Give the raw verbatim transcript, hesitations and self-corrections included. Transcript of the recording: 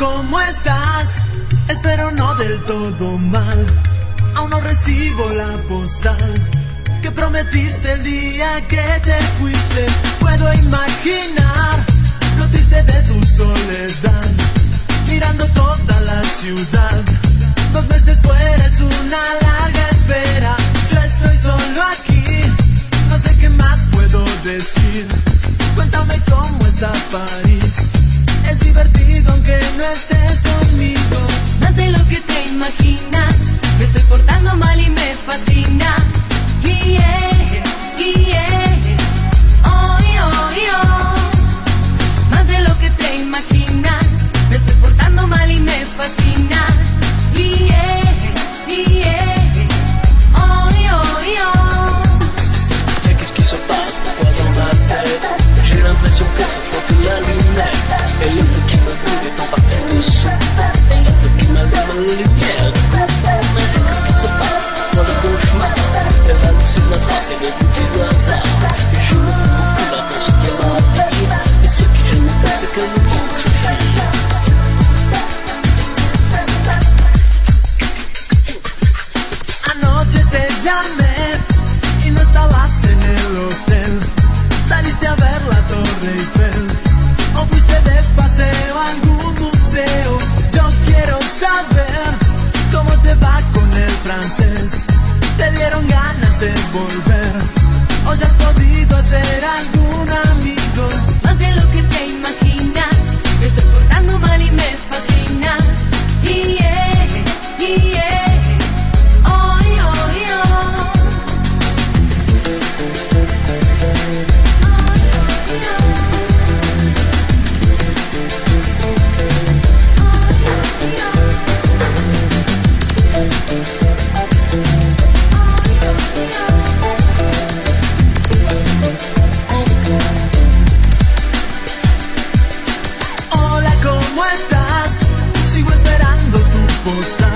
¿cómo estás? Espero no del todo mal. Aún no recibo la postal que prometiste el día que te fuiste. Puedo imaginar lo triste de tu soledad, mirando toda la ciudad. Dos meses fuera es una larga espera. Yo estoy solo aquí, no sé qué más puedo decir. Cuéntame cómo está París. Es divertido aunque no estés conmigo. Más de lo que te imaginas. Me estoy portando mal y me fascina. Yeah, yeah. Oh, oh, oh. Más de lo que te imaginas. Me estoy portando mal y me fascina. Yeah, yeah. Oh, oh, oh. Mais qu'est-ce qui se passe? Pourquoi dans ma tête j'ai l'impression que se frotte la lunette. Et le feu qui me brûle est en partie dessous. Et le feu qui m'allume la lumière. Mais qu'est-ce qui se passe? Dans le cauchemar, elle a laissé la trace et le goût du hasard. Et je me dis beaucoup la force de ma vie. Et ce qui gêne le plus, c'est qu'elle me dit que c'est fini. Anoche te llamé y no estabas en el hotel. Saliste a ver la Torre Eiffel o fuiste de paseo a algún museo. Yo quiero saber cómo te va con el francés. ¿Te dieron ganas de volver o ya has podido hacer algún amigo? Más de lo que te imaginas. Me estoy portando mal y me fascina. Yeah, yeah. Oh, oh, oh. Hola, ¿cómo estás? Sigo esperando tu postal.